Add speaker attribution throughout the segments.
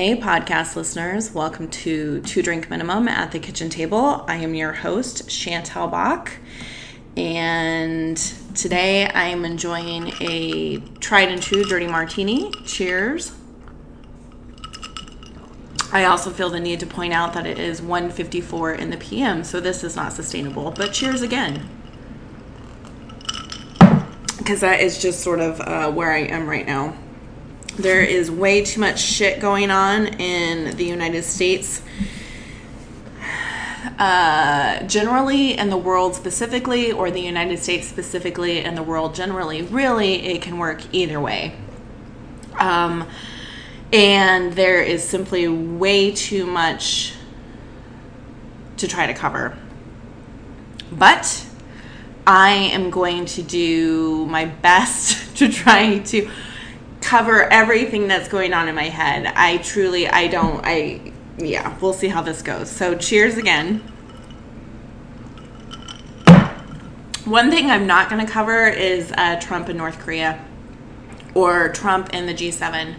Speaker 1: Hey, podcast listeners. Welcome to Two Drink Minimum at the Kitchen Table. I am your host, Chantel Bach. And today I am enjoying a tried and true dirty martini. Cheers. I also feel the need to point out that it is 1:54 in the PM, so this is not sustainable. But cheers again. Because that is just sort of where I am right now. There is way too much shit going on in the United States, generally, and the world specifically, or the United States specifically, and the world generally. Really, it can work either way. And there is simply way too much to try to cover. But I am going to do my best to try to cover everything that's going on in my head. We'll see how this goes. So cheers again. One thing I'm not going to cover is Trump in North Korea, or Trump in the G7,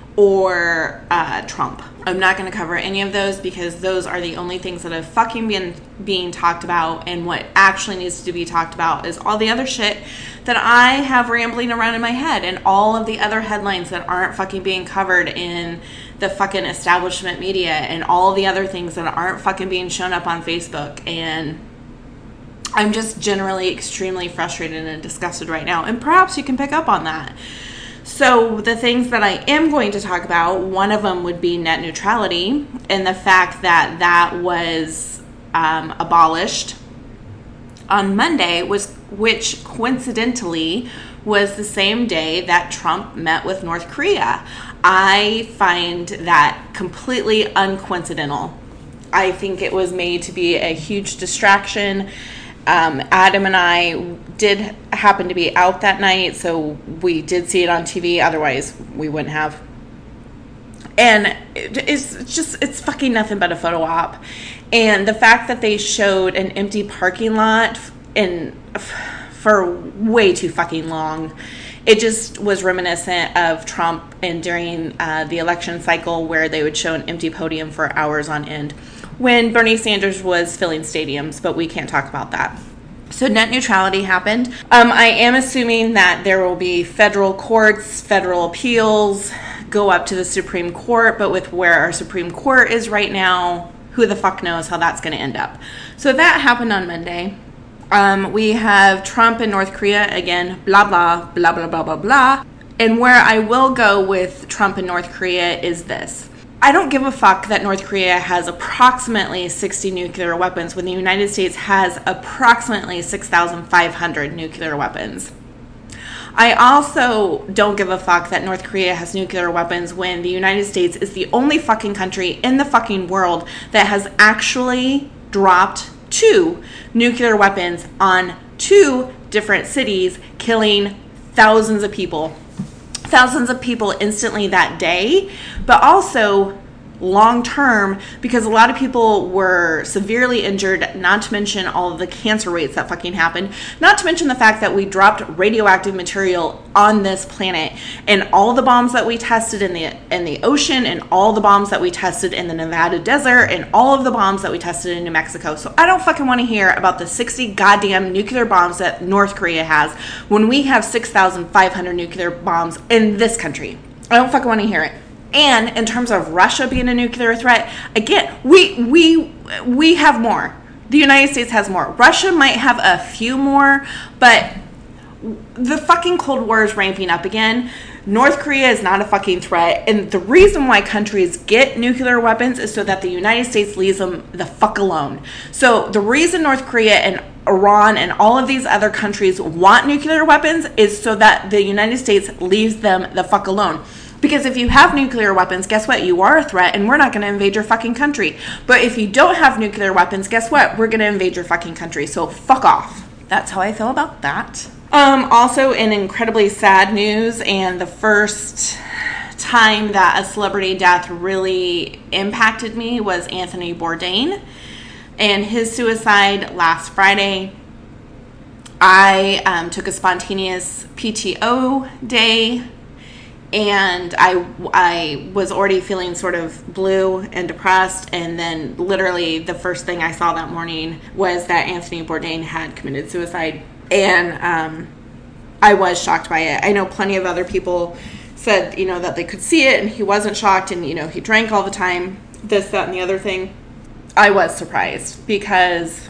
Speaker 1: or Trump. I'm not going to cover any of those because those are the only things that have fucking been being talked about, and what actually needs to be talked about is all the other shit that I have rambling around in my head, and all of the other headlines that aren't fucking being covered in the fucking establishment media, and all the other things that aren't fucking being shown up on Facebook. And I'm just generally extremely frustrated and disgusted right now, and perhaps you can pick up on that. So the things that I am going to talk about, one of them would be net neutrality, and the fact that that was abolished on Monday, which coincidentally was the same day that Trump met with North Korea. I find that completely uncoincidental. I think it was made to be a huge distraction. Adam and I did happen to be out that night, so we did see it on TV. Otherwise, we wouldn't have. And it's fucking nothing but a photo op. And the fact that they showed an empty parking lot for way too fucking long, it just was reminiscent of Trump and during the election cycle, where they would show an empty podium for hours on end when Bernie Sanders was filling stadiums, but we can't talk about that. So net neutrality happened. I am assuming that there will be federal courts, federal appeals, go up to the Supreme Court, but with where our Supreme Court is right now, who the fuck knows how that's going to end up. So that happened on Monday. We have Trump in North Korea again, blah, blah, blah, blah, blah, blah, blah. And where I will go with Trump in North Korea is this. I don't give a fuck that North Korea has approximately 60 nuclear weapons when the United States has approximately 6,500 nuclear weapons. I also don't give a fuck that North Korea has nuclear weapons when the United States is the only fucking country in the fucking world that has actually dropped 2 nuclear weapons on 2 different cities, killing thousands of people instantly that day, but also long term, because a lot of people were severely injured, not to mention all of the cancer rates that fucking happened, not to mention the fact that we dropped radioactive material on this planet, and all the bombs that we tested in the ocean, and all the bombs that we tested in the Nevada desert, and all of the bombs that we tested in New Mexico. So I don't fucking want to hear about the 60 goddamn nuclear bombs that North Korea has when we have 6,500 nuclear bombs in this country. I don't fucking want to hear it. And in terms of Russia being a nuclear threat, again, we have more. The United States has more. Russia might have a few more, but the fucking Cold War is ramping up again. North Korea is not a fucking threat. And the reason why countries get nuclear weapons is so that the United States leaves them the fuck alone. So the reason North Korea and Iran and all of these other countries want nuclear weapons is so that the United States leaves them the fuck alone. Because if you have nuclear weapons, guess what? You are a threat, and we're not going to invade your fucking country. But if you don't have nuclear weapons, guess what? We're going to invade your fucking country. So fuck off. That's how I feel about that. Also, in incredibly sad news, and the first time that a celebrity death really impacted me was Anthony Bourdain and his suicide last Friday. I took a spontaneous PTO day And I was already feeling sort of blue and depressed, and then literally the first thing I saw that morning was that Anthony Bourdain had committed suicide, and I was shocked by it. I know plenty of other people said, you know, that they could see it, and he wasn't shocked, and, you know, he drank all the time, this, that, and the other thing. I was surprised because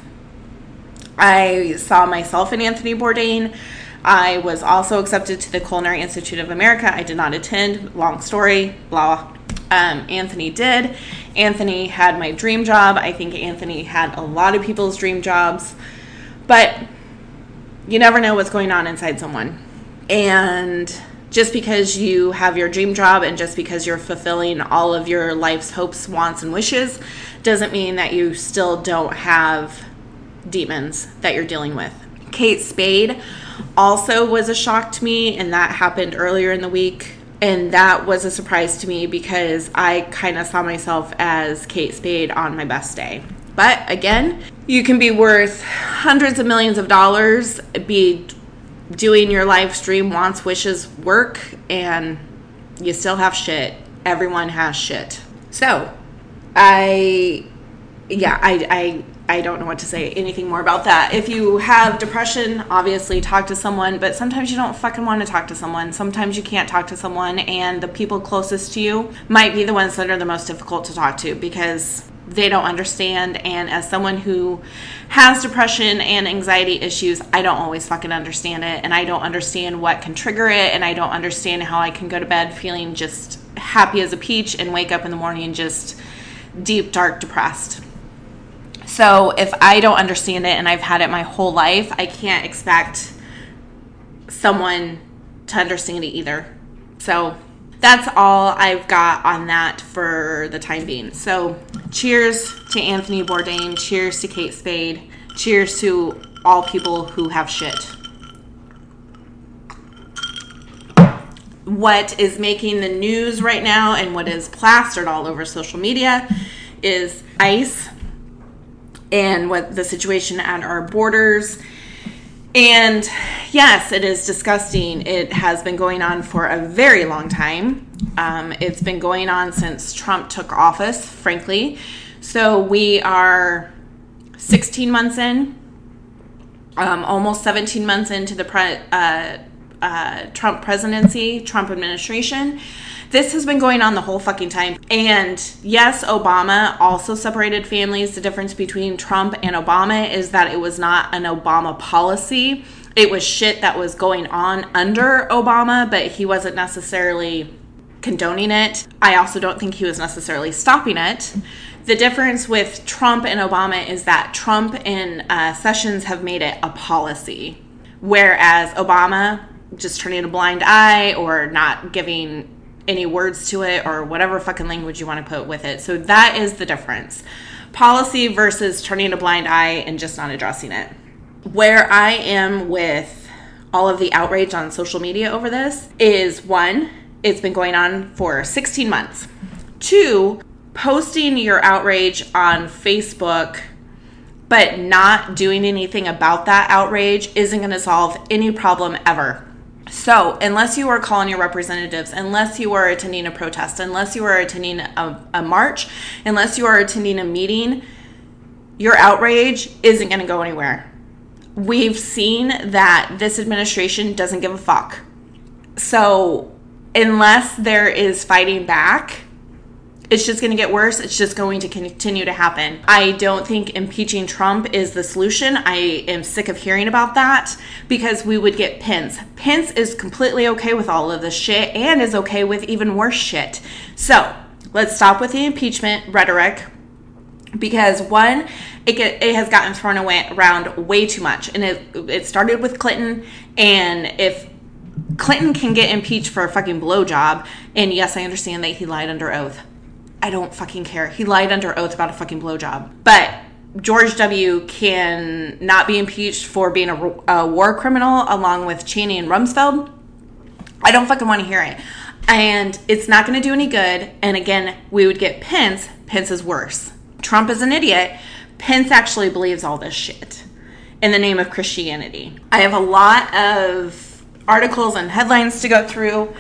Speaker 1: I saw myself in Anthony Bourdain. I was also accepted to the Culinary Institute of America. I did not attend. Long story, blah. Anthony did. Anthony had my dream job. I think Anthony had a lot of people's dream jobs. But you never know what's going on inside someone. And just because you have your dream job and just because you're fulfilling all of your life's hopes, wants, and wishes doesn't mean that you still don't have demons that you're dealing with. Kate Spade also was a shock to me, and that happened earlier in the week. And that was a surprise to me because I kind of saw myself as Kate Spade on my best day. But again, you can be worth hundreds of millions of dollars, be doing your life's dream, wants, wishes, work, and you still have shit. Everyone has shit. So, I don't know what to say anything more about that. If you have depression, obviously talk to someone, but sometimes you don't fucking want to talk to someone. Sometimes you can't talk to someone, and the people closest to you might be the ones that are the most difficult to talk to because they don't understand. And as someone who has depression and anxiety issues, I don't always fucking understand it, and I don't understand what can trigger it, and I don't understand how I can go to bed feeling just happy as a peach and wake up in the morning just deep, dark, depressed. So if I don't understand it and I've had it my whole life, I can't expect someone to understand it either. So that's all I've got on that for the time being. So cheers to Anthony Bourdain. Cheers to Kate Spade. Cheers to all people who have shit. What is making the news right now and what is plastered all over social media is ICE and what the situation at our borders. And yes, it is disgusting. It has been going on for a very long time. It's been going on since Trump took office, frankly. So we are 16 months in, almost 17 months into the Trump presidency, Trump administration. This has been going on the whole fucking time. And yes, Obama also separated families. The difference between Trump and Obama is that it was not an Obama policy. It was shit that was going on under Obama, but he wasn't necessarily condoning it. I also don't think he was necessarily stopping it. The difference with Trump and Obama is that Trump and Sessions have made it a policy, whereas Obama just turning a blind eye or not giving any words to it or whatever fucking language you want to put with it. So that is the difference. Policy versus turning a blind eye and just not addressing it. Where I am with all of the outrage on social media over this is, one, it's been going on for 16 months. Two, posting your outrage on Facebook but not doing anything about that outrage isn't going to solve any problem ever. So unless you are calling your representatives, unless you are attending a protest, unless you are attending a march, unless you are attending a meeting, your outrage isn't going to go anywhere. We've seen that this administration doesn't give a fuck. So unless there is fighting back, it's just going to get worse. It's just going to continue to happen. I don't think impeaching Trump is the solution. I am sick of hearing about that because we would get Pence. Pence is completely okay with all of this shit and is okay with even worse shit. So let's stop with the impeachment rhetoric because, one, it has gotten thrown around way too much. And it started with Clinton. And if Clinton can get impeached for a fucking blowjob, and yes, I understand that he lied under oath. I don't fucking care. He lied under oath about a fucking blowjob. But George W. can not be impeached for being a war criminal along with Cheney and Rumsfeld. I don't fucking want to hear it. And it's not going to do any good. And again, we would get Pence. Pence is worse. Trump is an idiot. Pence actually believes all this shit in the name of Christianity. I have a lot of articles and headlines to go through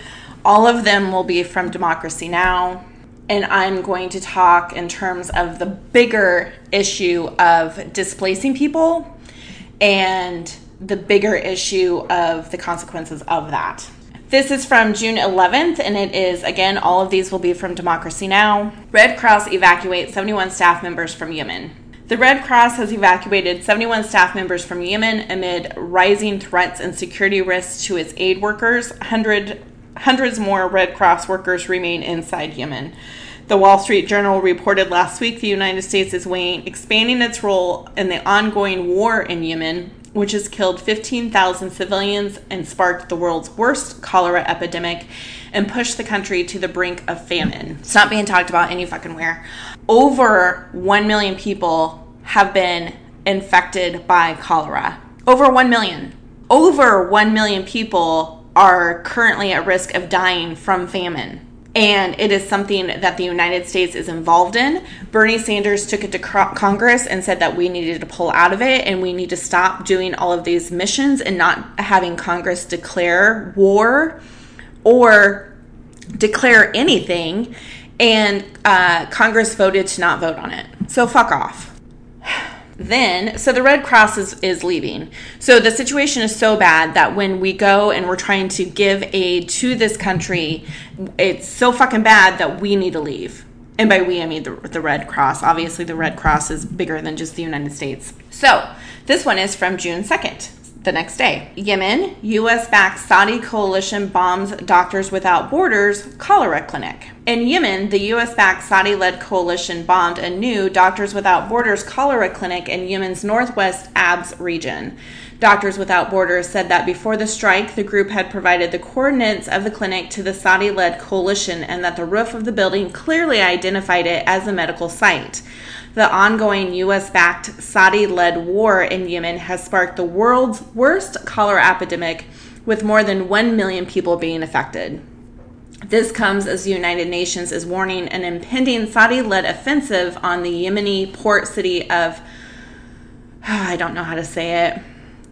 Speaker 1: All of them will be from Democracy Now! And I'm going to talk in terms of the bigger issue of displacing people and the bigger issue of the consequences of that. This is from June 11th, and it is, again, all of these will be from Democracy Now! Red Cross evacuates 71 staff members from Yemen. The Red Cross has evacuated 71 staff members from Yemen amid rising threats and security risks to its aid workers. Hundreds more Red Cross workers remain inside Yemen. The Wall Street Journal reported last week the United States is weighing expanding its role in the ongoing war in Yemen, which has killed 15,000 civilians and sparked the world's worst cholera epidemic and pushed the country to the brink of famine. It's not being talked about any fucking where. Over 1 million people have been infected by cholera. Over 1 million. Over 1 million people are currently at risk of dying from famine. And it is something that the United States is involved in. Bernie Sanders took it to Congress and said that we needed to pull out of it and we need to stop doing all of these missions and not having Congress declare war or declare anything. And Congress voted to not vote on it. So fuck off. So the Red Cross is leaving. So the situation is so bad that when we go and we're trying to give aid to this country, it's so fucking bad that we need to leave. And by we, I mean the Red Cross. Obviously, the Red Cross is bigger than just the United States. So this one is from June 2nd. The next day, Yemen, U.S.-backed Saudi coalition bombs Doctors Without Borders cholera clinic. In Yemen, the U.S.-backed Saudi-led coalition bombed a new Doctors Without Borders cholera clinic in Yemen's northwest Abs region. Doctors Without Borders said that before the strike, the group had provided the coordinates of the clinic to the Saudi-led coalition and that the roof of the building clearly identified it as a medical site. The ongoing U.S.-backed Saudi-led war in Yemen has sparked the world's worst cholera epidemic, with more than 1 million people being affected. This comes as the United Nations is warning an impending Saudi-led offensive on the Yemeni port city of, I don't know how to say it,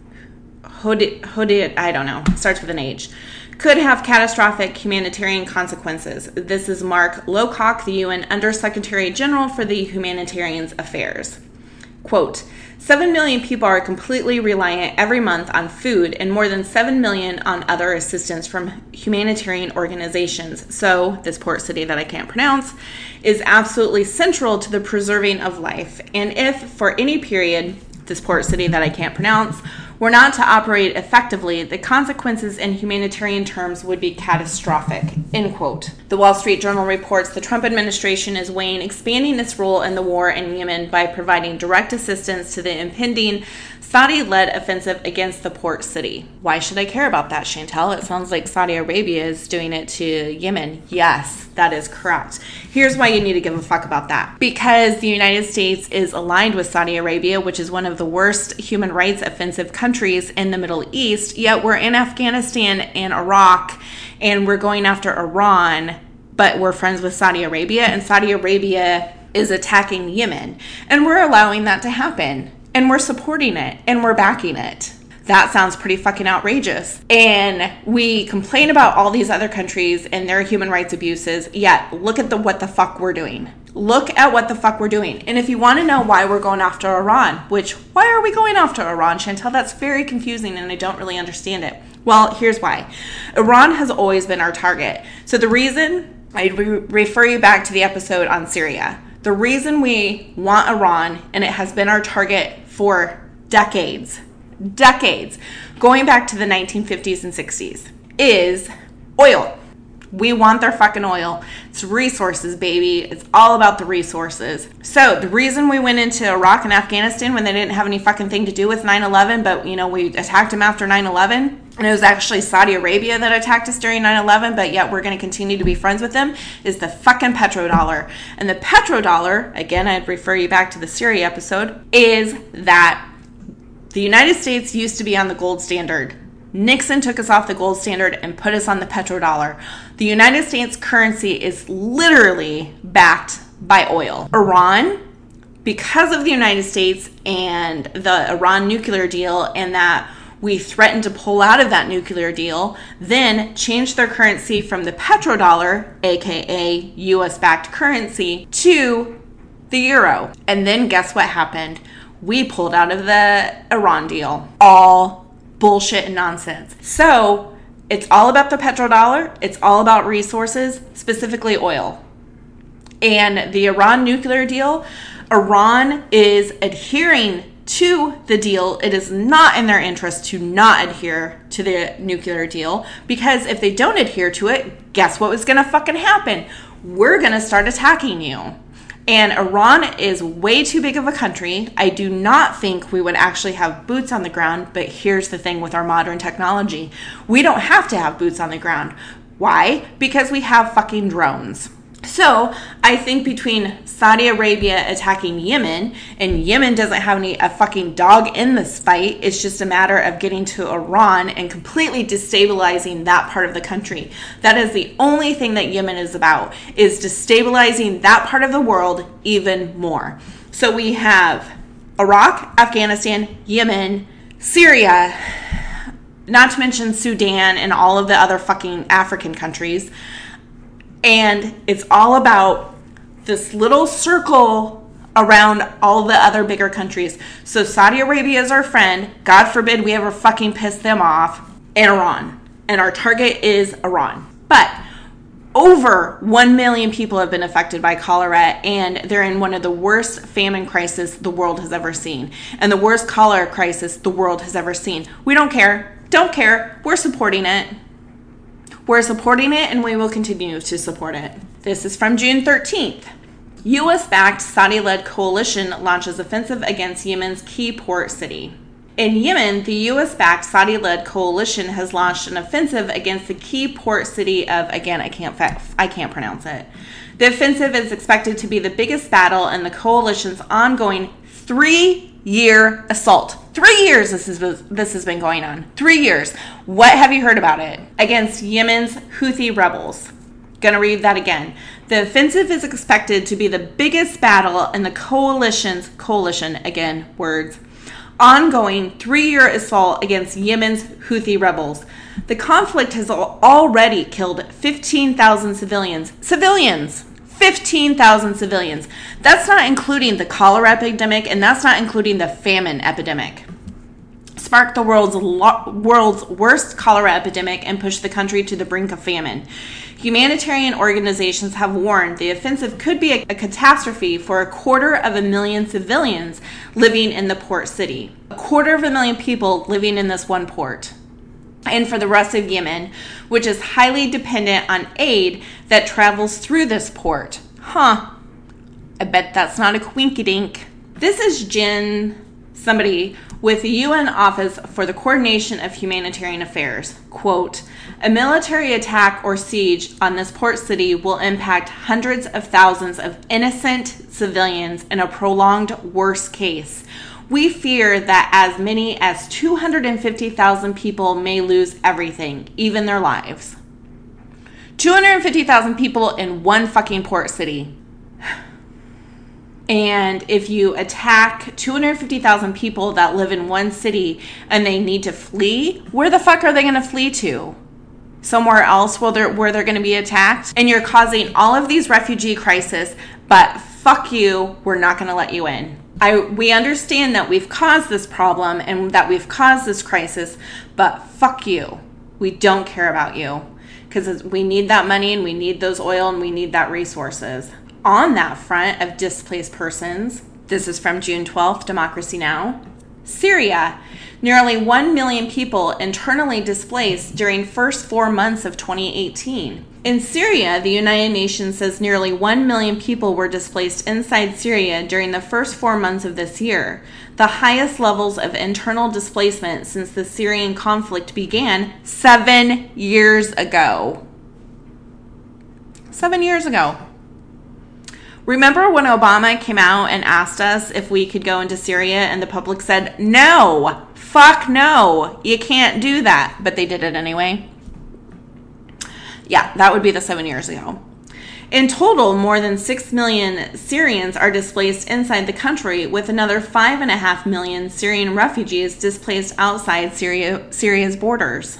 Speaker 1: Hodid, I don't know, starts with an H, could have catastrophic humanitarian consequences. This is Mark Lowcock, the UN Undersecretary General for the Humanitarian Affairs. Quote, 7 million people are completely reliant every month on food and more than 7 million on other assistance from humanitarian organizations. So, this port city that I can't pronounce is absolutely central to the preserving of life. And if, for any period, this port city that I can't pronounce, were not to operate effectively, the consequences in humanitarian terms would be catastrophic, end quote. The Wall Street Journal reports the Trump administration is weighing expanding its role in the war in Yemen by providing direct assistance to the impending Saudi-led offensive against the port city. Why should I care about that, Chantel? It sounds like Saudi Arabia is doing it to Yemen. Yes, that is correct. Here's why you need to give a fuck about that. Because the United States is aligned with Saudi Arabia, which is one of the worst human rights offensive countries in the Middle East, yet we're in Afghanistan and Iraq, and we're going after Iran, but we're friends with Saudi Arabia, and Saudi Arabia is attacking Yemen. And we're allowing that to happen. And we're supporting it, and we're backing it. That sounds pretty fucking outrageous. And we complain about all these other countries and their human rights abuses, yet look at what the fuck we're doing. Look at what the fuck we're doing. And if you want to know why we're going after Iran, why are we going after Iran, Chantel? That's very confusing, and I don't really understand it. Well, here's why. Iran has always been our target. So the reason, I refer you back to the episode on Syria. The reason we want Iran, and it has been our target for decades, going back to the 1950s and 60s, is oil. We want their fucking oil. It's resources, baby. It's all about the resources. So the reason we went into Iraq and Afghanistan when they didn't have any fucking thing to do with 9/11, but, we attacked them after 9/11, and it was actually Saudi Arabia that attacked us during 9/11, but yet we're going to continue to be friends with them, is the fucking petrodollar. And the petrodollar, again, I'd refer you back to the Syria episode, is that the United States used to be on the gold standard. Nixon took us off the gold standard and put us on the petrodollar. The United States currency is literally backed by oil. Iran, because of the United States and the Iran nuclear deal, and that We threatened to pull out of that nuclear deal, then changed their currency from the petrodollar, aka US-backed currency, to the euro. And then guess what happened? We pulled out of the Iran deal. All bullshit and nonsense. So it's all about the petrodollar. It's all about resources, specifically oil. And the Iran nuclear deal, Iran is adhering to the deal. It is not in their interest to not adhere to the nuclear deal, because if they don't adhere to it, guess what was going to fucking happen? We're going to start attacking you. And Iran is way too big of a country. I do not think we would actually have boots on the ground, but here's the thing with our modern technology. We don't have to have boots on the ground. Why? Because we have fucking drones. So I think between Saudi Arabia attacking Yemen, and Yemen doesn't have a fucking dog in this fight, it's just a matter of getting to Iran and completely destabilizing that part of the country. That is the only thing that Yemen is about, is destabilizing that part of the world even more. So we have Iraq, Afghanistan, Yemen, Syria, not to mention Sudan and all of the other fucking African countries. And it's all about this little circle around all the other bigger countries. So Saudi Arabia is our friend. God forbid we ever fucking piss them off. And Iran. And our target is Iran. But over 1 million people have been affected by cholera, and they're in one of the worst famine crises the world has ever seen. And the worst cholera crisis the world has ever seen. We don't care. Don't care. We're supporting it. We're supporting it, and we will continue to support it. This is from June 13th. U.S.-backed Saudi-led coalition launches offensive against Yemen's key port city. In Yemen, the U.S.-backed Saudi-led coalition has launched an offensive against the key port city of, again, I can't pronounce it. The offensive is expected to be the biggest battle in the coalition's ongoing 3-year assault. 3 years this has been going on. 3 years. What have you heard about it? Against Yemen's Houthi rebels. Gonna read that again. The offensive is expected to be the biggest battle in the coalition, again, words, ongoing 3-year assault against Yemen's Houthi rebels. The conflict has already killed 15,000 civilians. 15,000 civilians. That's not including the cholera epidemic, and that's not including the famine epidemic. Sparked the world's worst cholera epidemic and pushed the country to the brink of famine. Humanitarian organizations have warned the offensive could be a catastrophe for 250,000 civilians living in the port city. 250,000 people living in this one port. And for the rest of Yemen, which is highly dependent on aid that travels through this port. I bet that's not a quinky-dink. This is Jen, somebody with the UN Office for the Coordination of Humanitarian Affairs. Quote, a military attack or siege on this port city will impact hundreds of thousands of innocent civilians in a prolonged worst case. We fear that as many as 250,000 people may lose everything, even their lives. 250,000 people in one fucking port city. And if you attack 250,000 people that live in one city and they need to flee, where the fuck are they going to flee to? Somewhere else where they're going to be attacked? And you're causing all of these refugee crises, but fuck you, we're not going to let you in. We understand that we've caused this problem and that we've caused this crisis, but fuck you. We don't care about you because we need that money and we need those oil and we need that resources. On that front of displaced persons, this is from June 12th, Democracy Now! Syria, nearly 1 million people internally displaced during first 4 months of 2018. In Syria, the United Nations says nearly 1 million people were displaced inside Syria during the first 4 months of this year, the highest levels of internal displacement since the Syrian conflict began 7 years ago. 7 years ago. Remember when Obama came out and asked us if we could go into Syria and the public said, no, fuck no, you can't do that. But they did it anyway. Yeah, that would be the 7 years ago. In total, more than 6 million Syrians are displaced inside the country, with another 5.5 million Syrian refugees displaced outside Syria's borders.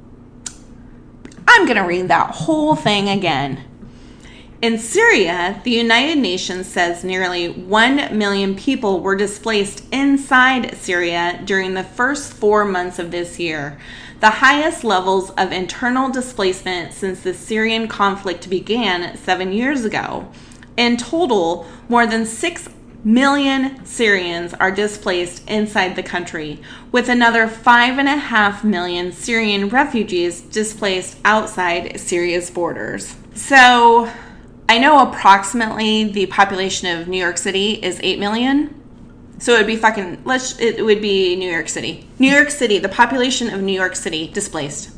Speaker 1: I'm going to read that whole thing again. In Syria, the United Nations says nearly 1 million people were displaced inside Syria during the first 4 months of this year, the highest levels of internal displacement since the Syrian conflict began 7 years ago. In total, more than 6 million Syrians are displaced inside the country, with another 5.5 million Syrian refugees displaced outside Syria's borders. So, I know approximately the population of New York City is 8 million. So it would be New York City. New York City, the population of New York City displaced.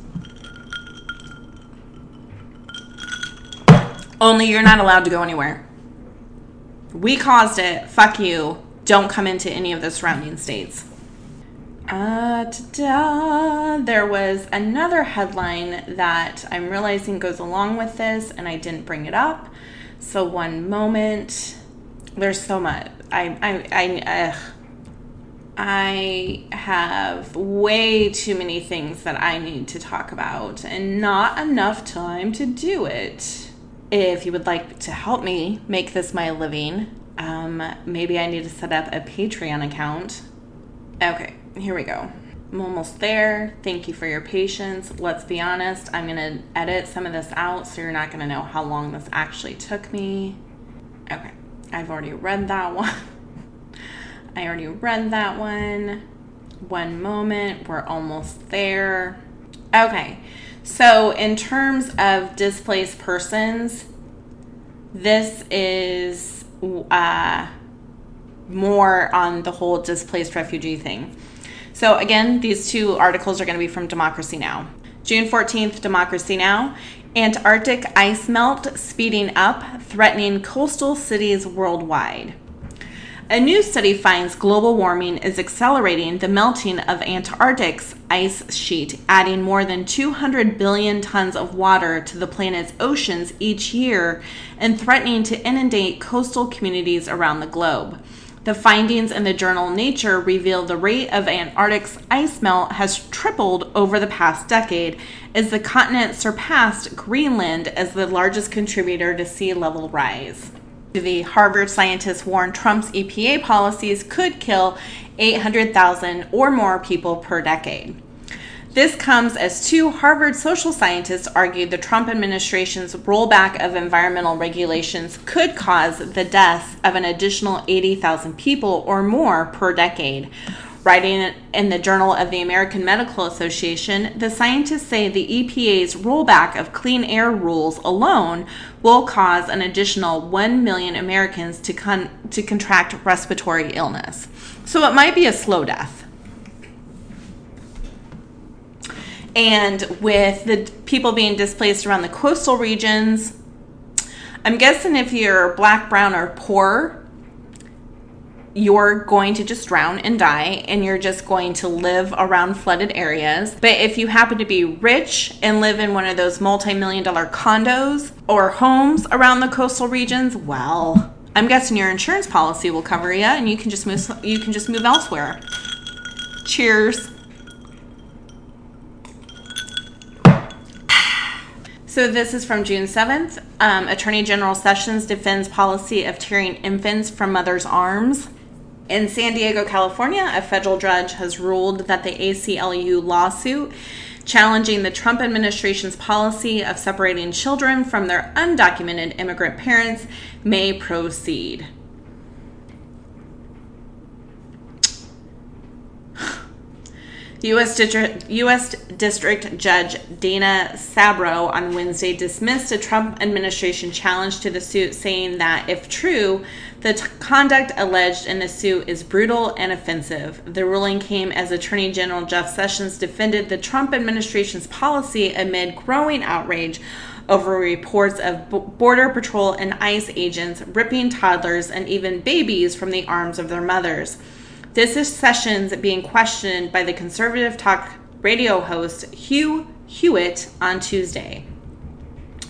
Speaker 1: Only you're not allowed to go anywhere. We caused it. Fuck you. Don't come into any of the surrounding states. There was another headline that I'm realizing goes along with this, and I didn't bring it up. So one moment. There's so much. I have way too many things that I need to talk about, and not enough time to do it. If you would like to help me make this my living, maybe I need to set up a Patreon account. Okay. Here we go. I'm almost there. Thank you for your patience. Let's be honest. I'm going to edit some of this out so you're not going to know how long this actually took me. Okay. I've already read that one. One moment. We're almost there. Okay. So in terms of displaced persons, this is more on the whole displaced refugee thing. So again, these two articles are going to be from Democracy Now! June 14th, Democracy Now! Antarctic ice melt speeding up, threatening coastal cities worldwide. A new study finds global warming is accelerating the melting of Antarctic's ice sheet, adding more than 200 billion tons of water to the planet's oceans each year and threatening to inundate coastal communities around the globe. The findings in the journal Nature reveal the rate of Antarctic's ice melt has tripled over the past decade as the continent surpassed Greenland as the largest contributor to sea level rise. The Harvard scientists warn Trump's EPA policies could kill 800,000 or more people per decade. This comes as two Harvard social scientists argued the Trump administration's rollback of environmental regulations could cause the deaths of an additional 80,000 people or more per decade. Writing in the Journal of the American Medical Association, the scientists say the EPA's rollback of clean air rules alone will cause an additional 1 million Americans to contract respiratory illness. So it might be a slow death. And with the people being displaced around the coastal regions, I'm guessing if you're black, brown, or poor, you're going to just drown and die, and you're just going to live around flooded areas. But if you happen to be rich and live in one of those multi-million-dollar condos or homes around the coastal regions, well, I'm guessing your insurance policy will cover you, and you can just move elsewhere. Cheers. So this is from June 7th. Attorney General Sessions defends policy of tearing infants from mothers' arms. In San Diego, California, a federal judge has ruled that the ACLU lawsuit challenging the Trump administration's policy of separating children from their undocumented immigrant parents may proceed. U.S. District Judge Dana Sabro on Wednesday dismissed a Trump administration challenge to the suit, saying that, if true, the conduct alleged in the suit is brutal and offensive. The ruling came as Attorney General Jeff Sessions defended the Trump administration's policy amid growing outrage over reports of Border Patrol and ICE agents ripping toddlers and even babies from the arms of their mothers. This is Sessions being questioned by the conservative talk radio host Hugh Hewitt on Tuesday.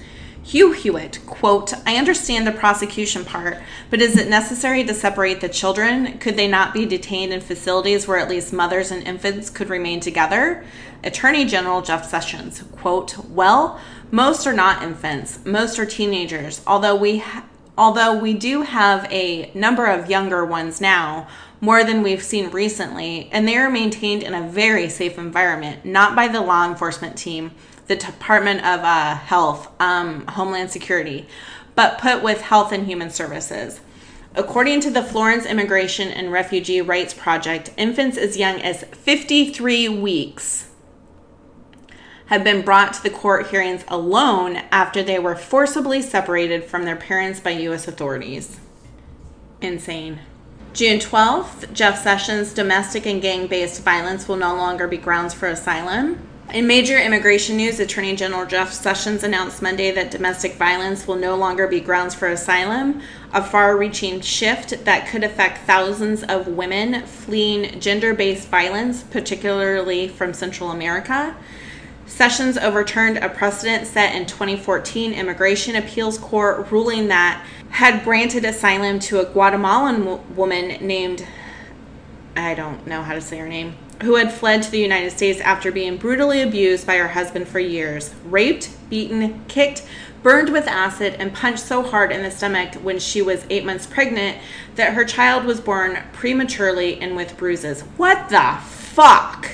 Speaker 1: Hugh Hewitt, quote, I understand the prosecution part, but is it necessary to separate the children? Could they not be detained in facilities where at least mothers and infants could remain together? Attorney General Jeff Sessions, quote, well, most are not infants. Most are teenagers, although we do have a number of younger ones now, more than we've seen recently, and they are maintained in a very safe environment, not by the law enforcement team, the Department of Health, Homeland Security, but put with Health and Human Services. According to the Florence Immigration and Refugee Rights Project, infants as young as 53 weeks have been brought to the court hearings alone after they were forcibly separated from their parents by U.S. authorities. Insane. June 12th, Jeff Sessions, domestic and gang-based violence will no longer be grounds for asylum. In major immigration news, Attorney General Jeff Sessions announced Monday that domestic violence will no longer be grounds for asylum, a far-reaching shift that could affect thousands of women fleeing gender-based violence, particularly from Central America. Sessions overturned a precedent set in 2014 Immigration Appeals Court ruling that had granted asylum to a Guatemalan woman named, I don't know how to say her name, who had fled to the United States after being brutally abused by her husband for years, raped, beaten, kicked, burned with acid, and punched so hard in the stomach when she was 8 months pregnant that her child was born prematurely and with bruises. What the fuck?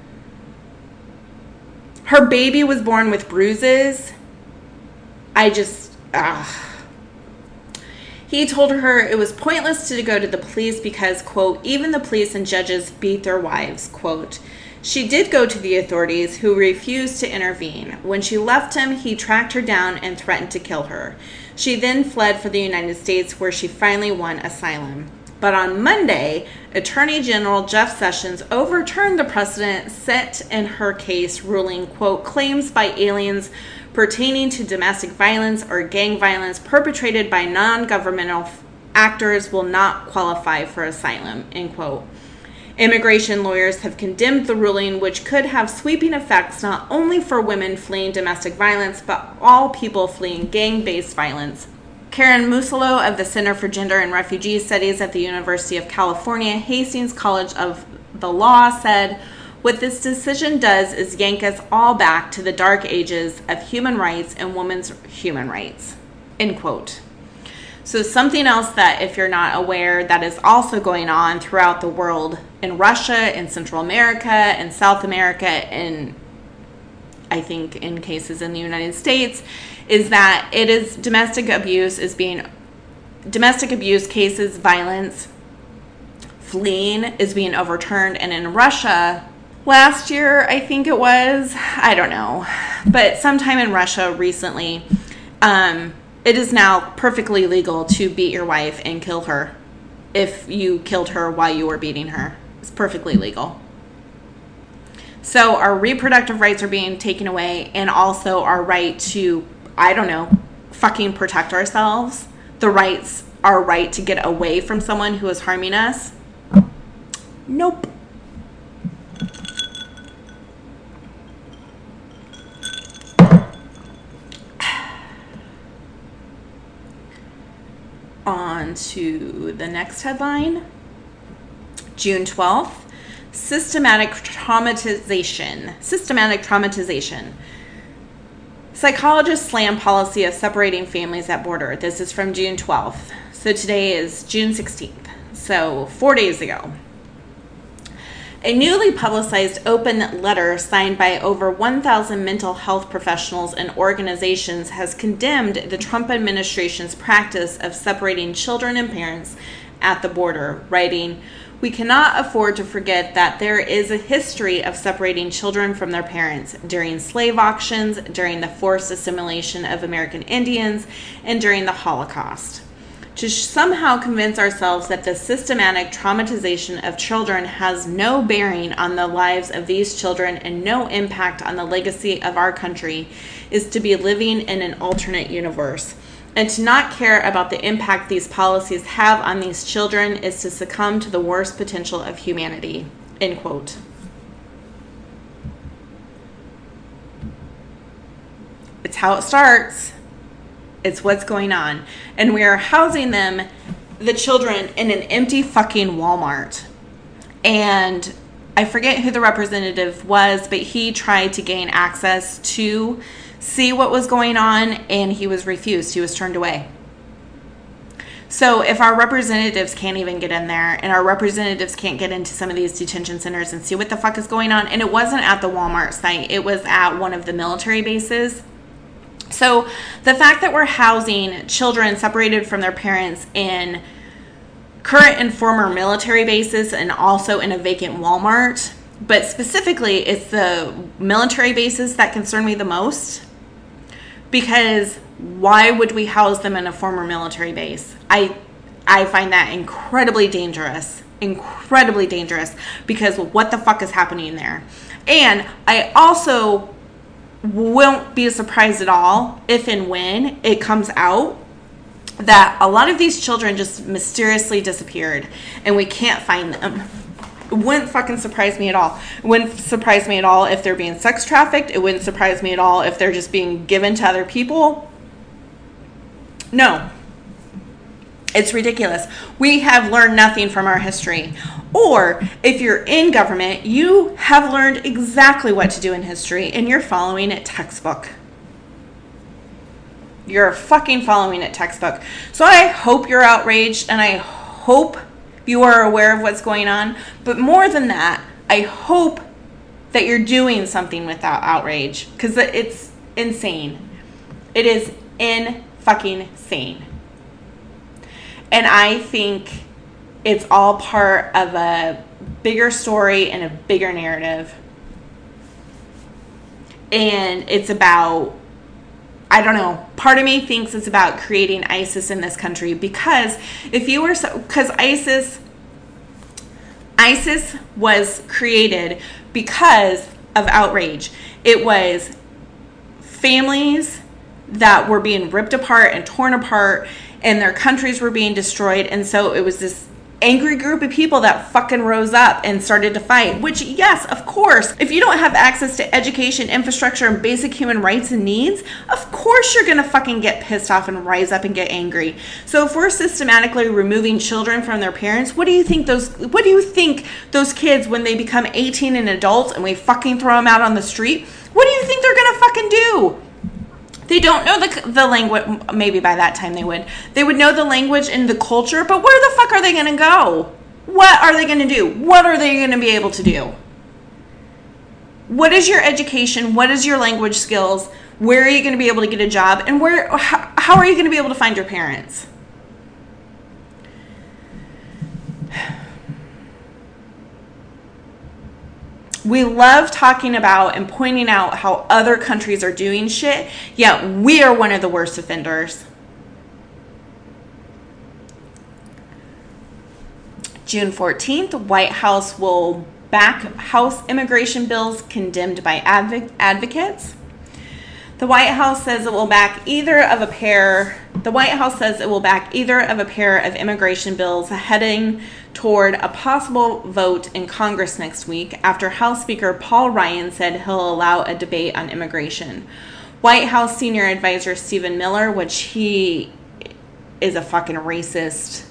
Speaker 1: Her baby was born with bruises? He told her it was pointless to go to the police because, quote, even the police and judges beat their wives, quote. She did go to the authorities, who refused to intervene. When she left him, he tracked her down and threatened to kill her. She then fled for the United States, where she finally won asylum. But on Monday, Attorney General Jeff Sessions overturned the precedent set in her case, ruling, quote, claims by aliens pertaining to domestic violence or gang violence perpetrated by non-governmental actors will not qualify for asylum, end quote. Immigration lawyers have condemned the ruling, which could have sweeping effects not only for women fleeing domestic violence, but all people fleeing gang-based violence. Karen Musolo of the Center for Gender and Refugee Studies at the University of California, Hastings College of the Law, said, what this decision does is yank us all back to the dark ages of human rights and women's human rights, end quote. So something else that, if you're not aware, that is also going on throughout the world, in Russia, in Central America, in South America, and I think in cases in the United States, is that it is domestic abuse cases, violence, fleeing is being overturned. And in Russia, last year, I think it was, I don't know, but sometime in Russia recently, it is now perfectly legal to beat your wife and kill her if you killed her while you were beating her. It's perfectly legal. So our reproductive rights are being taken away, and also our right to, I don't know, fucking protect ourselves. Our right to get away from someone who is harming us. Nope. On to the next headline. June 12th. Systematic traumatization. Psychologists slam policy of separating families at border. This is from June 12th. So today is June 16th. So 4 days ago. A newly publicized open letter signed by over 1,000 mental health professionals and organizations has condemned the Trump administration's practice of separating children and parents at the border, writing, "We cannot afford to forget that there is a history of separating children from their parents during slave auctions, during the forced assimilation of American Indians, and during the Holocaust. To somehow convince ourselves that the systematic traumatization of children has no bearing on the lives of these children and no impact on the legacy of our country is to be living in an alternate universe. And to not care about the impact these policies have on these children is to succumb to the worst potential of humanity." End quote. It's how it starts. It's what's going on. And we are housing them, the children, in an empty fucking Walmart. And I forget who the representative was, but he tried to gain access to see what was going on, and he was refused. He was turned away. So if our representatives can't even get in there, and our representatives can't get into some of these detention centers and see what the fuck is going on, and it wasn't at the Walmart site, it was at one of the military bases. So the fact that we're housing children separated from their parents in current and former military bases and also in a vacant Walmart, but specifically it's the military bases that concern me the most, because why would we house them in a former military base? I find that incredibly dangerous, because what the fuck is happening there? And I also won't be surprised at all if and when it comes out that a lot of these children just mysteriously disappeared and we can't find them. It wouldn't fucking surprise me at all. It wouldn't surprise me at all if they're being sex trafficked. It wouldn't surprise me at all if they're just being given to other people. No. It's ridiculous. We have learned nothing from our history. Or if you're in government, you have learned exactly what to do in history and you're following it textbook. You're fucking following it textbook. So I hope you're outraged and I hope you are aware of what's going on. But more than that, I hope that you're doing something with that outrage, because it's insane. It is fucking-sane. And I think it's all part of a bigger story and a bigger narrative. And it's about, I don't know, part of me thinks it's about creating ISIS in this country, because because ISIS was created because of outrage. It was families that were being ripped apart and torn apart, and their countries were being destroyed. And so it was this angry group of people that fucking rose up and started to fight. Which, yes, of course, if you don't have access to education, infrastructure, and basic human rights and needs, of course you're gonna fucking get pissed off and rise up and get angry. So if we're systematically removing children from their parents, what do you think those kids, when they become 18 and adults and we fucking throw them out on the street, what do you think they're gonna fucking do? They don't know the language. Maybe by that time they would know the language and the culture, but where the fuck are they going to go? What are they going to do? What are they going to be able to do? What is your education? What is your language skills? Where are you going to be able to get a job? And how are you going to be able to find your parents? We love talking about and pointing out how other countries are doing shit, yet we are one of the worst offenders. June 14th, White House will back House immigration bills condemned by advocates. The White House says it will back either of a pair of immigration bills heading toward a possible vote in Congress next week, after House Speaker Paul Ryan said he'll allow a debate on immigration. White House senior advisor Stephen Miller, which he is a fucking racist,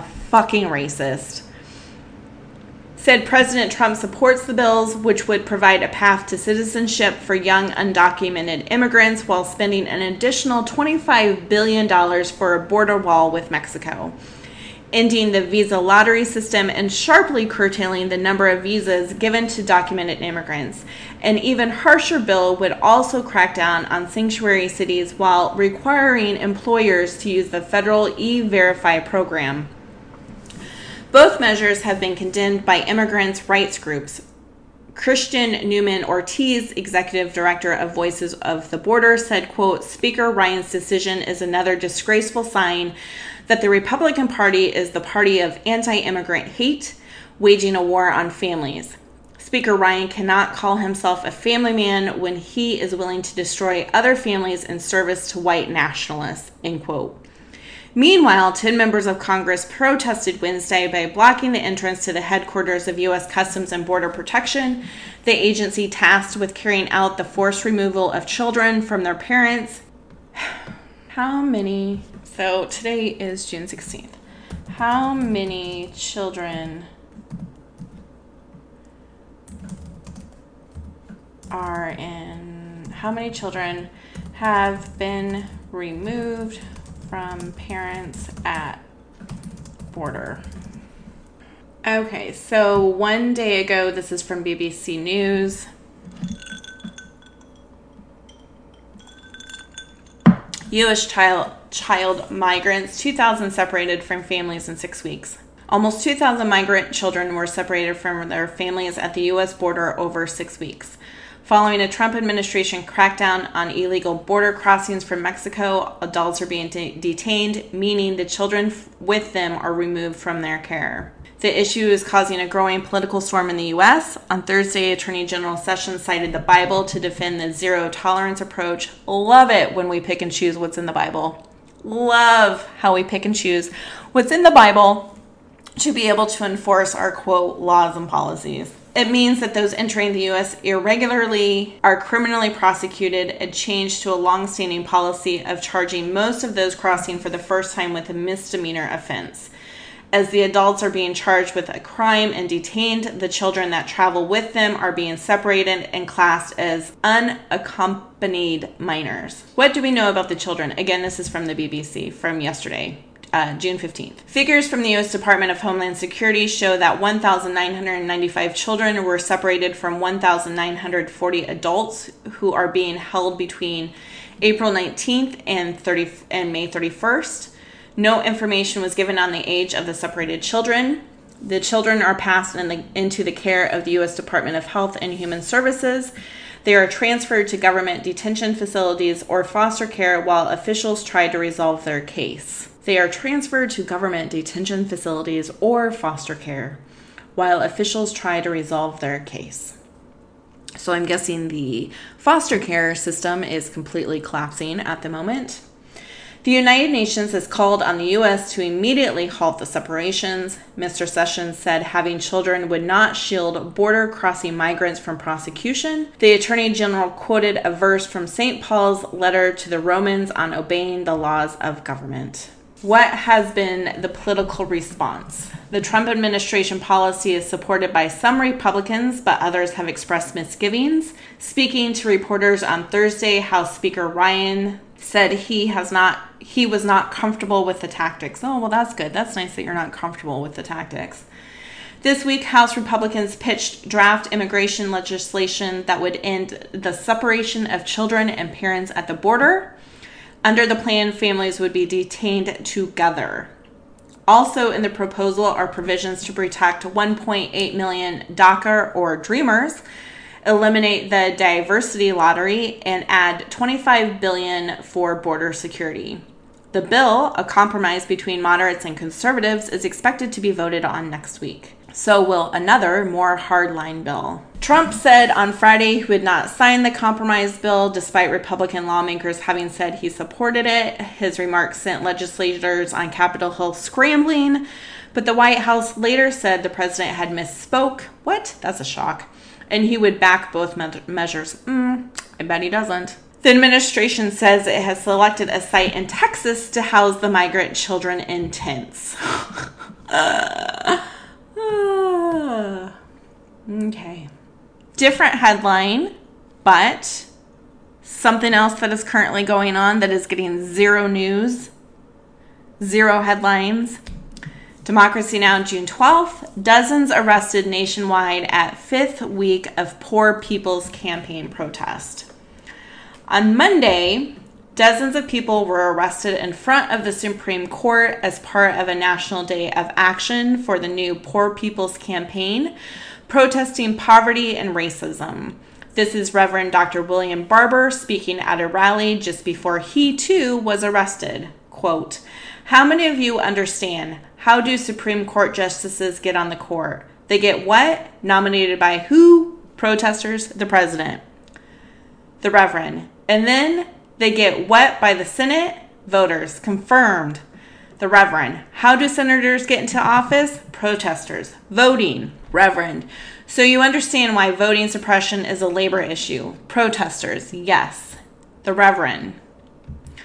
Speaker 1: said President Trump supports the bills, which would provide a path to citizenship for young undocumented immigrants while spending an additional $25 billion for a border wall with Mexico, ending the visa lottery system and sharply curtailing the number of visas given to documented immigrants. An even harsher bill would also crack down on sanctuary cities while requiring employers to use the federal E-Verify program. Both measures have been condemned by immigrants' rights groups. Christian Newman Ortiz, executive director of Voices of the Border, said, quote, Speaker Ryan's decision is another disgraceful sign that the Republican Party is the party of anti-immigrant hate, waging a war on families. Speaker Ryan cannot call himself a family man when he is willing to destroy other families in service to white nationalists, end quote. Meanwhile, 10 members of Congress protested Wednesday by blocking the entrance to the headquarters of U.S. Customs and Border Protection, the agency tasked with carrying out the forced removal of children from their parents. So today is June 16th. How many children have been removed from parents at border? Okay, so one day ago, this is from BBC News. U.S. child migrants, 2,000 separated from families in 6 weeks. Almost 2,000 migrant children were separated from their families at the U.S. border over 6 weeks. Following a Trump administration crackdown on illegal border crossings from Mexico, adults are being detained, meaning the children with them are removed from their care. The issue is causing a growing political storm in the U.S. On Thursday, Attorney General Sessions cited the Bible to defend the zero-tolerance approach. Love it when we pick and choose what's in the Bible. Love how we pick and choose what's in the Bible to be able to enforce our, quote, laws and policies. It means that those entering the U.S. irregularly are criminally prosecuted, a change to a long-standing policy of charging most of those crossing for the first time with a misdemeanor offense. As the adults are being charged with a crime and detained, the children that travel with them are being separated and classed as unaccompanied minors. What do we know about the children? Again, this is from the BBC from yesterday, June 15th. Figures from the U.S. Department of Homeland Security show that 1,995 children were separated from 1,940 adults who are being held between April 19th and May 31st. No information was given on the age of the separated children. The children are passed into the care of the U.S. Department of Health and Human Services. They are transferred to government detention facilities or foster care while officials try to resolve their case. So I'm guessing the foster care system is completely collapsing at the moment. The United Nations has called on the U.S. to immediately halt the separations. Mr. Sessions said having children would not shield border-crossing migrants from prosecution. The Attorney General quoted a verse from St. Paul's letter to the Romans on obeying the laws of government. What has been the political response? The Trump administration policy is supported by some Republicans, but others have expressed misgivings. Speaking to reporters on Thursday, House Speaker Ryan said he was not comfortable with the tactics. Oh, well, that's good. That's nice that you're not comfortable with the tactics. This week, House Republicans pitched draft immigration legislation that would end the separation of children and parents at the border. Under the plan, families would be detained together. Also in the proposal are provisions to protect 1.8 million DACA or Dreamers, eliminate the diversity lottery, and add $25 billion for border security. The bill, a compromise between moderates and conservatives, is expected to be voted on next week. So will another, more hardline bill. Trump said on Friday he would not sign the compromise bill, despite Republican lawmakers having said he supported it. His remarks sent legislators on Capitol Hill scrambling, but the White House later said the president had misspoke. What? That's a shock. And he would back both measures. I bet he doesn't. The administration says it has selected a site in Texas to house the migrant children in tents. Okay. Different headline, but something else that is currently going on that is getting zero news, zero headlines. Democracy Now! June 12th, dozens arrested nationwide at fifth week of Poor People's Campaign protest. On Monday, dozens of people were arrested in front of the Supreme Court as part of a national day of action for the new Poor People's Campaign, protesting poverty and racism. This is Reverend Dr. William Barber speaking at a rally just before he, too, was arrested. Quote, "How many of you understand? How do Supreme Court justices get on the court? They get what? Nominated by who? Protesters? The president." The Reverend. "And then they get what by the Senate? Voters." Confirmed. The Reverend. "How do senators get into office? Protesters. Voting." Reverend. "So you understand why voting suppression is a labor issue? Protesters. Yes." The Reverend.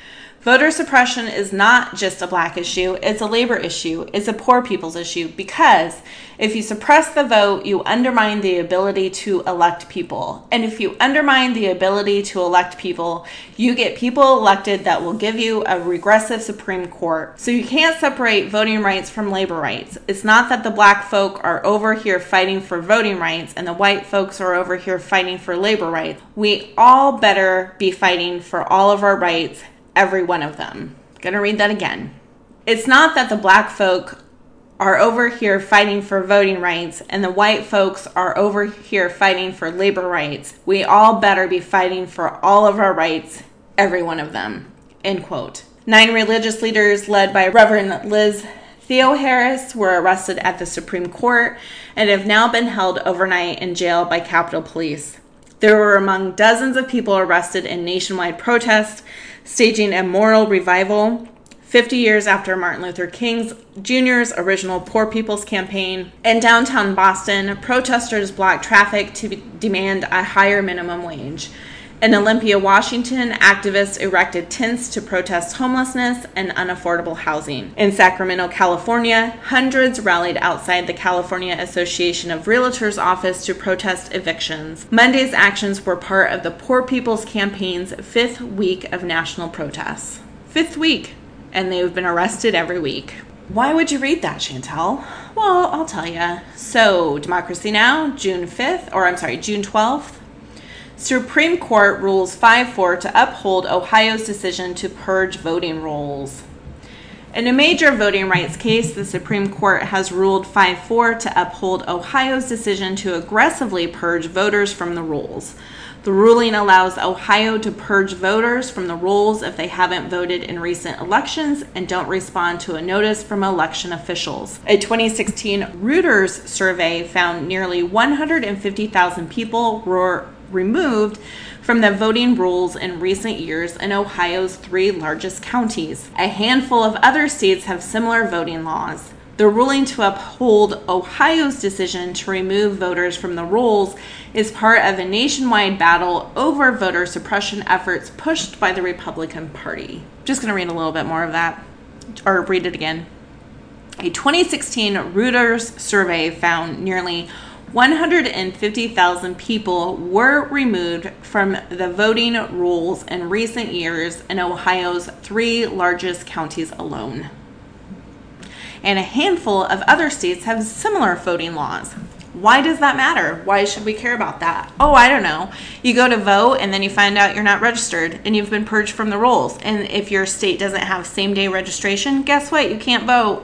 Speaker 1: Voter suppression is not just a black issue, it's a labor issue, it's a poor people's issue, because if you suppress the vote, you undermine the ability to elect people. And if you undermine the ability to elect people, you get people elected that will give you a regressive Supreme Court. So you can't separate voting rights from labor rights. It's not that the black folk are over here fighting for voting rights and the white folks are over here fighting for labor rights. We all better be fighting for all of our rights, every one of them. Gonna read that again. It's not that the black folk are over here fighting for voting rights and the white folks are over here fighting for labor rights. We all better be fighting for all of our rights, every one of them. End quote. 9 religious leaders led by Reverend Liz Theoharis were arrested at the Supreme Court and have now been held overnight in jail by Capitol Police. They were among dozens of people arrested in nationwide protests, staging a moral revival 50 years after Martin Luther King Jr.'s original Poor People's Campaign. In downtown Boston, protesters blocked traffic to demand a higher minimum wage. In Olympia, Washington, activists erected tents to protest homelessness and unaffordable housing. In Sacramento, California, hundreds rallied outside the California Association of Realtors office to protest evictions. Monday's actions were part of the Poor People's Campaign's 5th week of national protests. 5th week, and they've been arrested every week. Why would you read that, Chantel? Well, I'll tell you. So, Democracy Now!, June 12th. Supreme Court rules 5-4 to uphold Ohio's decision to purge voting rolls. In a major voting rights case, the Supreme Court has ruled 5-4 to uphold Ohio's decision to aggressively purge voters from the rolls. The ruling allows Ohio to purge voters from the rolls if they haven't voted in recent elections and don't respond to a notice from election officials. A 2016 Reuters survey found nearly 150,000 people were removed from the voting rolls in recent years in Ohio's 3 largest counties. A handful of other states have similar voting laws. The ruling to uphold Ohio's decision to remove voters from the rolls is part of a nationwide battle over voter suppression efforts pushed by the Republican Party. Just going to read a little bit more of that, or read it again. A 2016 Reuters survey found nearly 150,000 people were removed from the voting rolls in recent years in Ohio's 3 largest counties alone. And a handful of other states have similar voting laws. Why does that matter? Why should we care about that? Oh, I don't know. You go to vote and then you find out you're not registered and you've been purged from the rolls. And if your state doesn't have same-day registration, guess what? You can't vote.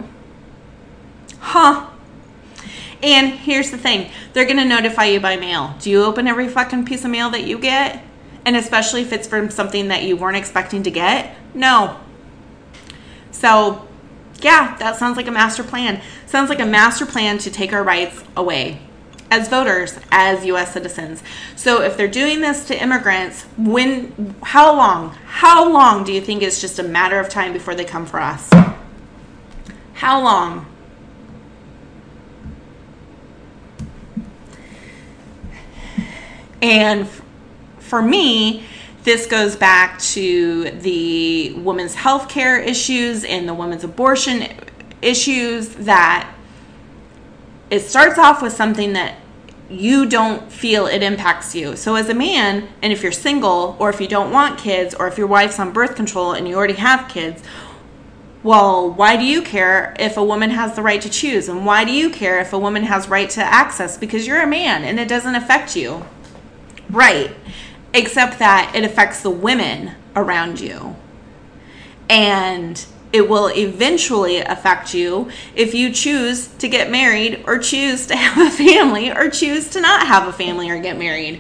Speaker 1: Huh. And here's the thing. They're going to notify you by mail. Do you open every fucking piece of mail that you get? And especially if it's from something that you weren't expecting to get? No. So, yeah, that sounds like a master plan. Sounds like a master plan to take our rights away as voters, as U.S. citizens. So if they're doing this to immigrants, how long do you think it's just a matter of time before they come for us? How long? And for me, this goes back to the women's health care issues and the women's abortion issues, that it starts off with something that you don't feel it impacts you. So as a man, and if you're single, or if you don't want kids, or if your wife's on birth control and you already have kids, well, why do you care if a woman has the right to choose? And why do you care if a woman has right to access? Because you're a man and it doesn't affect you. Right. Except that it affects the women around you. And it will eventually affect you if you choose to get married, or choose to have a family, or choose to not have a family or get married.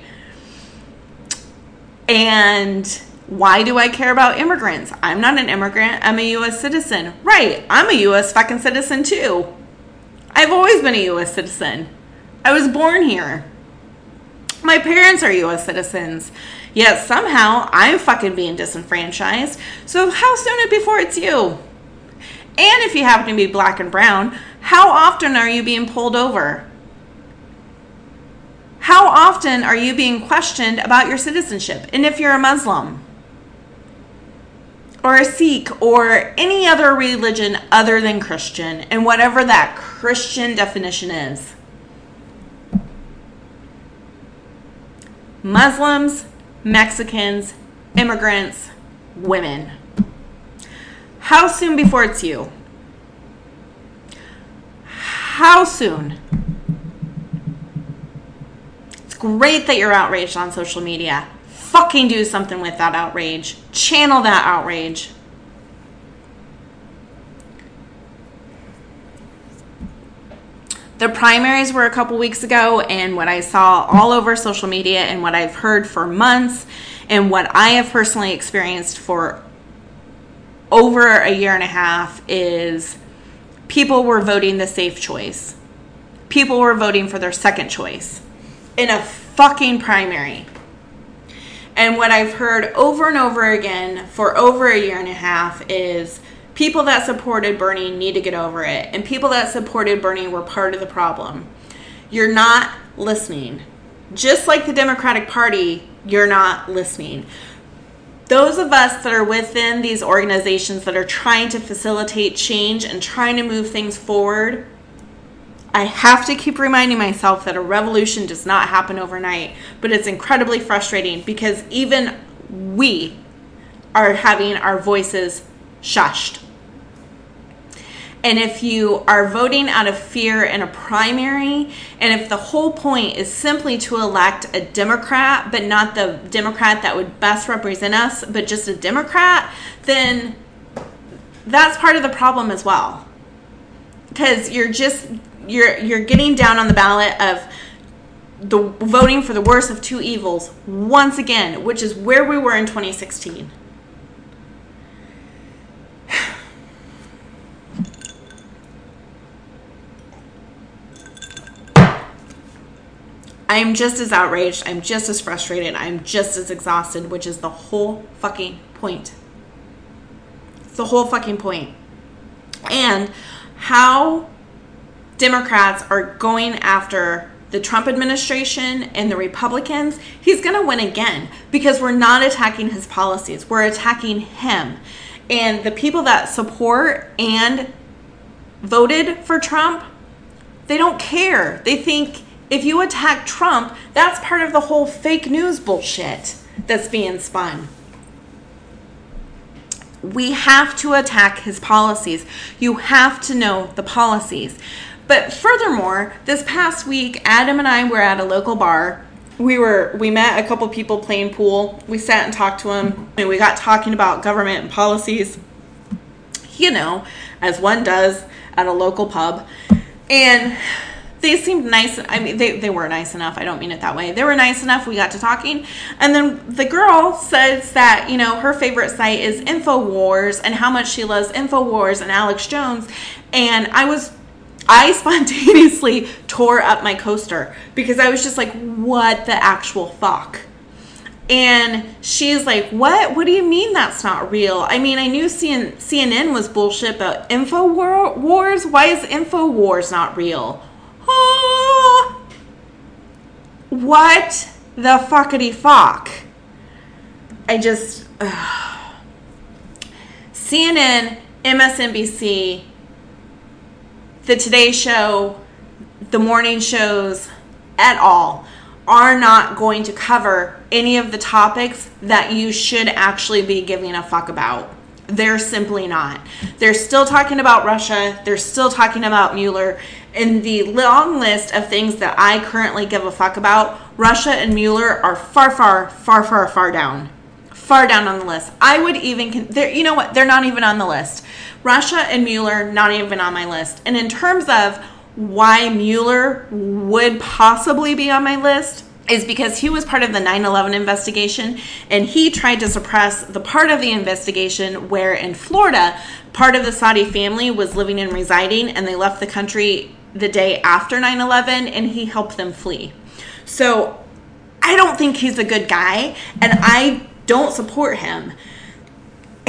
Speaker 1: And why do I care about immigrants? I'm not an immigrant. I'm a U.S. citizen. Right. I'm a U.S. fucking citizen too. I've always been a U.S. citizen. I was born here. My parents are U.S. citizens, yet somehow I'm fucking being disenfranchised. So how soon before it's you? And if you happen to be black and brown, how often are you being pulled over? How often are you being questioned about your citizenship? And if you're a Muslim? or a Sikh or any other religion other than Christian, and whatever that Christian definition is. Muslims, Mexicans, immigrants, women. How soon before it's you? How soon? It's great that you're outraged on social media. Fucking do something with that outrage. Channel that outrage. The primaries were a couple weeks ago, and what I saw all over social media and what I've heard for months and what I have personally experienced for over a year and a half is people were voting the safe choice. People were voting for their second choice in a fucking primary. And what I've heard over and over again for over a year and a half is people that supported Bernie need to get over it. And people that supported Bernie were part of the problem. You're not listening. Just like the Democratic Party, you're not listening. Those of us that are within these organizations that are trying to facilitate change and trying to move things forward, I have to keep reminding myself that a revolution does not happen overnight, but it's incredibly frustrating because even we are having our voices shushed. And if you are voting out of fear in a primary, and if the whole point is simply to elect a Democrat, but not the Democrat that would best represent us, but just a Democrat, then that's part of the problem as well. Because you're getting down on the ballot of the voting for the worst of two evils once again, which is where we were in 2016. I'm just as outraged. I'm just as frustrated. I'm just as exhausted, which is the whole fucking point. It's the whole fucking point. And how Democrats are going after the Trump administration and the Republicans, he's going to win again because we're not attacking his policies. We're attacking him. And the people that support and voted for Trump, they don't care. They think if you attack Trump, that's part of the whole fake news bullshit that's being spun. We have to attack his policies. You have to know the policies. But furthermore, this past week, Adam and I were at a local bar. We met a couple people playing pool. We sat and talked to them. And we got talking about government and policies, you know, as one does at a local pub. And they seemed nice. I mean, they were nice enough. I don't mean it that way. They were nice enough. We got to talking. And then the girl says that, you know, her favorite site is InfoWars and how much she loves InfoWars and Alex Jones. And I spontaneously tore up my coaster because I was just like, what the actual fuck? And she's like, what? What do you mean that's not real? I mean, I knew CNN was bullshit, but InfoWars? Why is InfoWars not real? What the fuckity fuck? CNN, MSNBC, the Today Show, the morning shows, at all, are not going to cover any of the topics that you should actually be giving a fuck about. They're simply not. They're still talking about Russia. They're still talking about Mueller. In the long list of things that I currently give a fuck about, Russia and Mueller are far down. Far down on the list. I would even, you know what? They're not even on the list. Russia and Mueller, not even on my list. And in terms of why Mueller would possibly be on my list, is because he was part of the 9/11 investigation, and he tried to suppress the part of the investigation where in Florida, part of the Saudi family was living and residing, and they left the country the day after 9/11, and he helped them flee. So I don't think he's a good guy, and I don't support him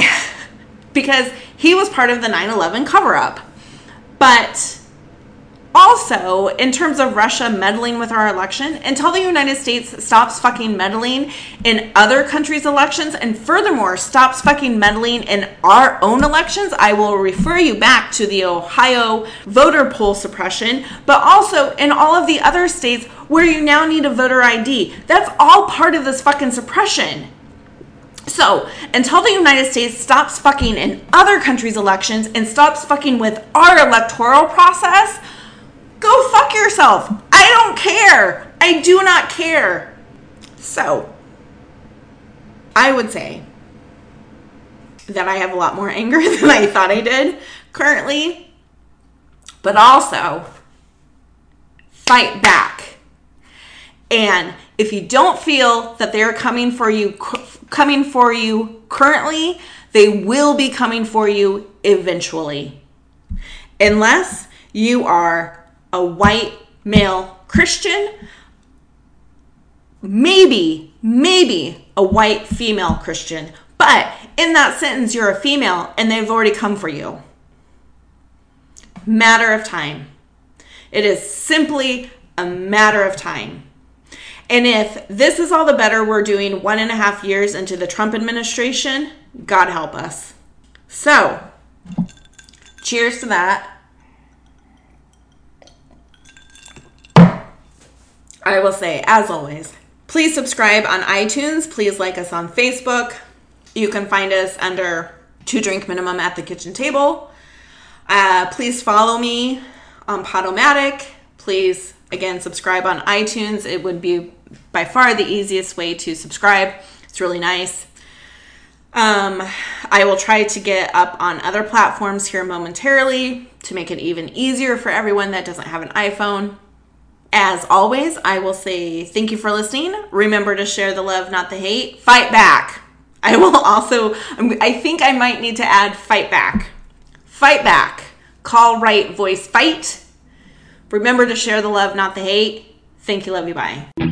Speaker 1: because he was part of the 9/11 cover-up. But also, in terms of Russia meddling with our election, until the United States stops fucking meddling in other countries' elections, and furthermore, stops fucking meddling in our own elections, I will refer you back to the Ohio voter poll suppression, but also in all of the other states where you now need a voter ID. That's all part of this fucking suppression. So, until the United States stops fucking in other countries' elections and stops fucking with our electoral process, go fuck yourself. I don't care. I do not care. So, I would say that I have a lot more anger than I thought I did currently, but also fight back. And if you don't feel that they're coming for you currently, they will be coming for you eventually. Unless you are a white male Christian, maybe a white female Christian. But in that sentence, you're a female and they've already come for you. Matter of time. It is simply a matter of time. And if this is all the better we're doing 1.5 years into the Trump administration, God help us. So, cheers to that. I will say, as always, please subscribe on iTunes. Please like us on Facebook. You can find us under 2 Drink Minimum at the kitchen table. Please follow me on Podomatic. Please, again, subscribe on iTunes. It would be by far the easiest way to subscribe. It's really nice. I will try to get up on other platforms here momentarily to make it even easier for everyone that doesn't have an iPhone. As always, I will say thank you for listening. Remember to share the love, not the hate. Fight back. I will also, I think I might need to add fight back. Fight back. Call, write, voice, fight. Remember to share the love, not the hate. Thank you, love you, bye.